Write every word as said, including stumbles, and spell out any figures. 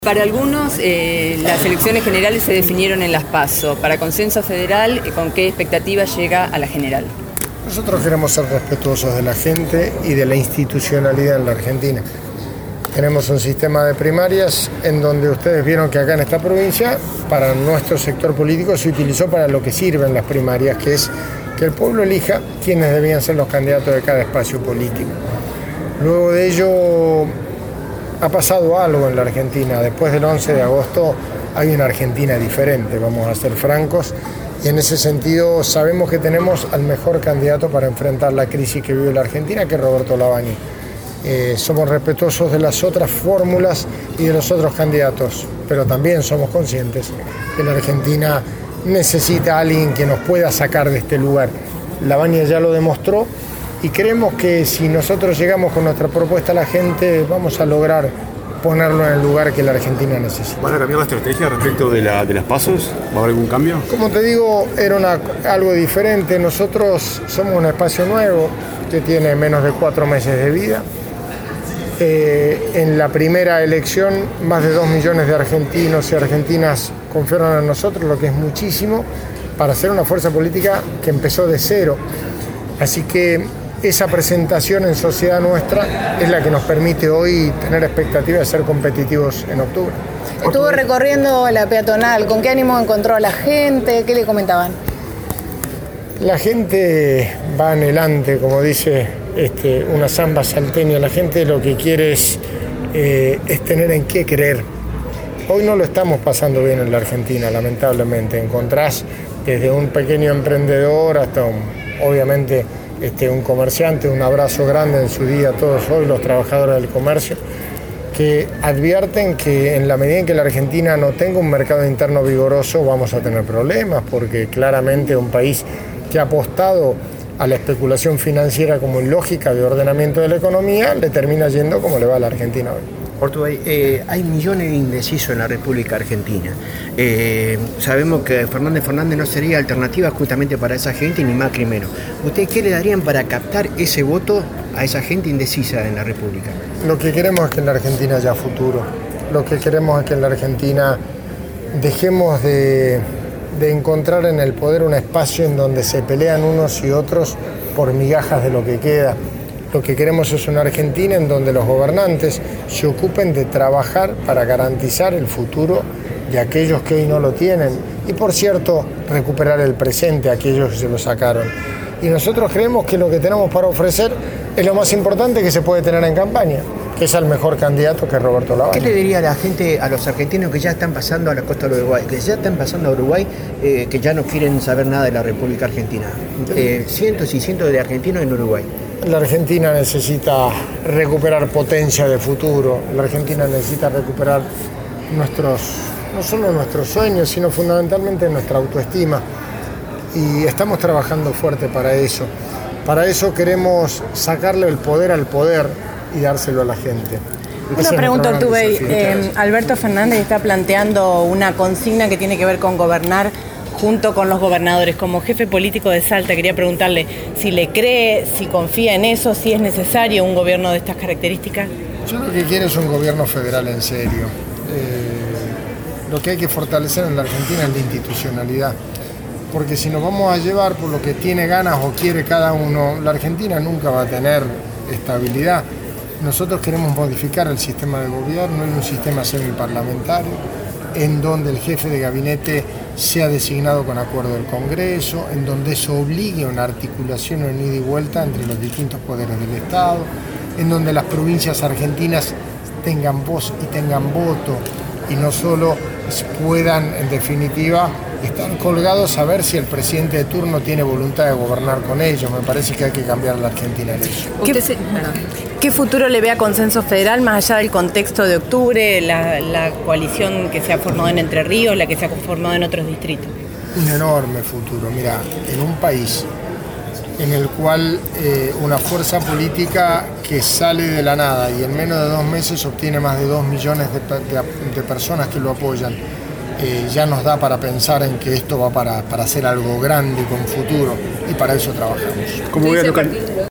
Para algunos, eh, las elecciones generales se definieron en las PASO. Para Consenso Federal, ¿con qué expectativa llega a la general? Nosotros queremos ser respetuosos de la gente y de la institucionalidad en la Argentina. Tenemos un sistema de primarias en donde ustedes vieron que acá en esta provincia, para nuestro sector político, se utilizó para lo que sirven las primarias, que es que el pueblo elija quiénes debían ser los candidatos de cada espacio político. Luego de ello, ha pasado algo en la Argentina. Después del once de agosto hay una Argentina diferente, vamos a ser francos, y en ese sentido sabemos que tenemos al mejor candidato para enfrentar la crisis que vive la Argentina, que es Roberto Lavagni. Eh, somos respetuosos de las otras fórmulas y de los otros candidatos, pero también somos conscientes que la Argentina necesita a alguien que nos pueda sacar de este lugar. Lavagni ya lo demostró y creemos que si nosotros llegamos con nuestra propuesta a la gente, vamos a lograr ponerlo en el lugar que la Argentina necesita. ¿Van a cambiar la estrategia respecto de, la, de las PASOs? ¿Va a haber algún cambio? Como te digo, era una, algo diferente. Nosotros somos un espacio nuevo que tiene menos de cuatro meses de vida. Eh, en la primera elección, más de dos millones de argentinos y argentinas confiaron en nosotros, lo que es muchísimo, para ser una fuerza política que empezó de cero. Así que esa presentación en sociedad nuestra es la que nos permite hoy tener expectativa de ser competitivos en octubre. Estuvo recorriendo la peatonal. ¿Con qué ánimo encontró a la gente? ¿Qué le comentaban? La gente va anhelante, como dice este, una samba salteña. La gente lo que quiere es, eh, es tener en qué creer. Hoy no lo estamos pasando bien en la Argentina, lamentablemente. Encontrás desde un pequeño emprendedor hasta, un, obviamente, Este, un comerciante, un abrazo grande en su día a todos hoy los trabajadores del comercio, que advierten que en la medida en que la Argentina no tenga un mercado interno vigoroso vamos a tener problemas, porque claramente un país que ha apostado a la especulación financiera como lógica de ordenamiento de la economía le termina yendo como le va a la Argentina hoy. Ortubay, eh, hay millones de indecisos en la República Argentina. Eh, sabemos que Fernández Fernández no sería alternativa justamente para esa gente, ni Macri menos. ¿Ustedes qué le darían para captar ese voto a esa gente indecisa en la República? Lo que queremos es que en la Argentina haya futuro. Lo que queremos es que en la Argentina dejemos de, de encontrar en el poder un espacio en donde se pelean unos y otros por migajas de lo que queda. Lo que queremos es una Argentina en donde los gobernantes se ocupen de trabajar para garantizar el futuro de aquellos que hoy no lo tienen. Y por cierto, recuperar el presente a aquellos que se lo sacaron. Y nosotros creemos que lo que tenemos para ofrecer es lo más importante que se puede tener en campaña, que es el mejor candidato, que es Roberto Lavagni. ¿Qué le diría a la gente, a los argentinos que ya están pasando a la costa del Uruguay, que ya están pasando a Uruguay, eh, que ya no quieren saber nada de la República Argentina? Eh, cientos y cientos de argentinos en Uruguay. La Argentina necesita recuperar potencia de futuro. La Argentina necesita recuperar nuestros, no solo nuestros sueños, sino fundamentalmente nuestra autoestima. Y estamos trabajando fuerte para eso. Para eso queremos sacarle el poder al poder y dárselo a la gente. Una pregunta, Ortubay. Eh, Alberto Fernández está planteando una consigna que tiene que ver con gobernar junto con los gobernadores. Como jefe político de Salta, quería preguntarle si le cree, si confía en eso, si es necesario un gobierno de estas características. Yo lo que quiero es un gobierno federal en serio. Eh, lo que hay que fortalecer en la Argentina es la institucionalidad. Porque si nos vamos a llevar por lo que tiene ganas o quiere cada uno, la Argentina nunca va a tener estabilidad. Nosotros queremos modificar el sistema de gobierno y un sistema semiparlamentario, en donde el jefe de gabinete sea designado con acuerdo del Congreso, en donde eso obligue a una articulación en ida y vuelta entre los distintos poderes del Estado, en donde las provincias argentinas tengan voz y tengan voto, y no solo puedan, en definitiva, estar colgados a ver si el presidente de turno tiene voluntad de gobernar con ellos. Me parece que hay que cambiar la Argentina en eso. ¿Qué, ¿Qué futuro le ve a Consenso Federal más allá del contexto de octubre, la, la coalición que se ha formado en Entre Ríos, la que se ha formado en otros distritos? Un enorme futuro. Mira, en un país en el cual eh, una fuerza política que sale de la nada y en menos de dos meses obtiene más de dos millones de, de, de personas que lo apoyan, eh, ya nos da para pensar en que esto va para, para hacer algo grande y con futuro, y para eso trabajamos. ¿Cómo voy a tocar?